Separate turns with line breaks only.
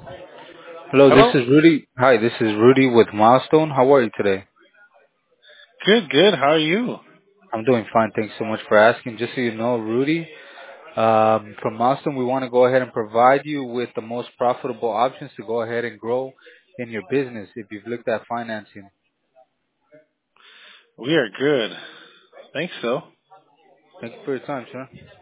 Hello, this
Hello.
is Rudy. Hi, this is Rudy with Milestone. How are you today?
Good, good. How are you?
I'm doing fine. Thanks so much for asking. Just so you know, Rudy, from Milestone, we want to go ahead and provide you with the most profitable options to go ahead and grow in your business if you've looked at financing.
We are good. Thanks, so.
Thank you for your time, sir.